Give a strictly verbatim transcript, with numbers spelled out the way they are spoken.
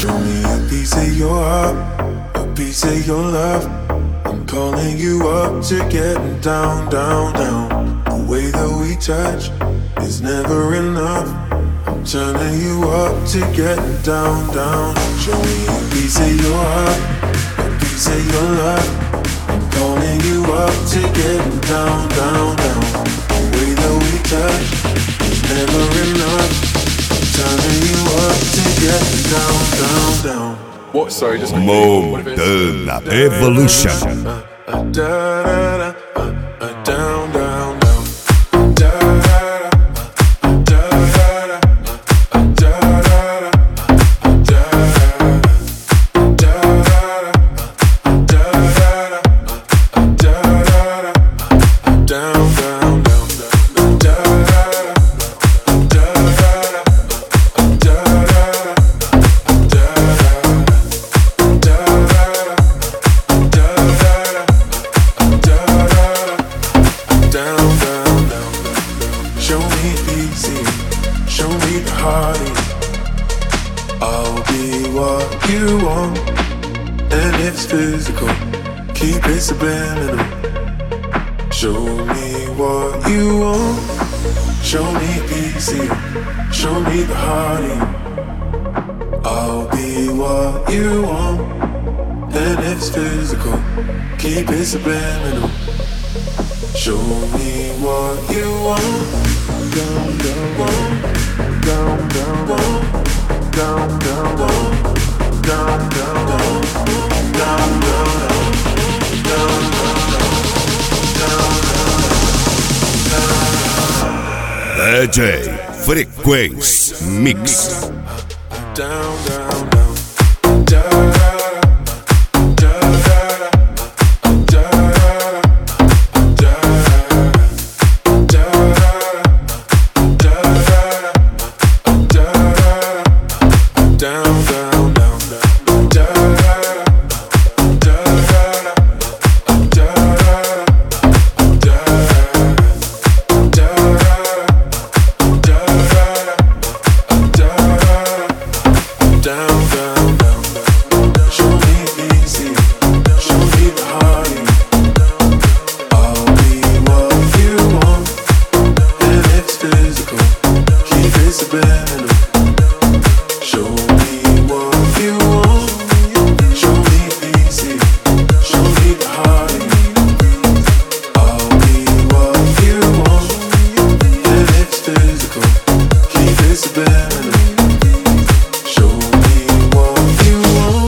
Show me a piece of your heart, a piece of your love. I'm calling you up to getting down, down, down. The way that we touch is never enough. I'm turning you up to getting down, down. Show me a piece of your heart, a piece of your love. I'm calling you up to getting down, down, down. The way that we touch is never enough. I'm turning you up to getting down, down, down. What? Sorry, just Modern Evolution. Uh, uh, da, da, da, uh, uh, down, down, down. Subliminal. Show me what you want. Show me easy. Show me the heart in you. I'll be what you want. And it's physical. Keep it subliminal. Show me what you want. Down, down, down, down, down, down, down, down, down, down, down, down. D J Frequency Mix. Down, down, down. Down, down.